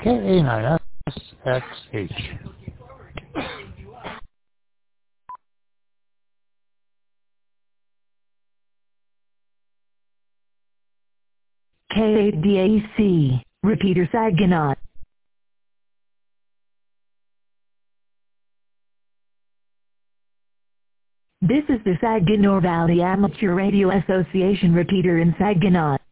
K-A-9-S-X-H. K8DAC, repeater Saginaw. This is the Saginaw Valley Amateur Radio Association repeater in Saginaw.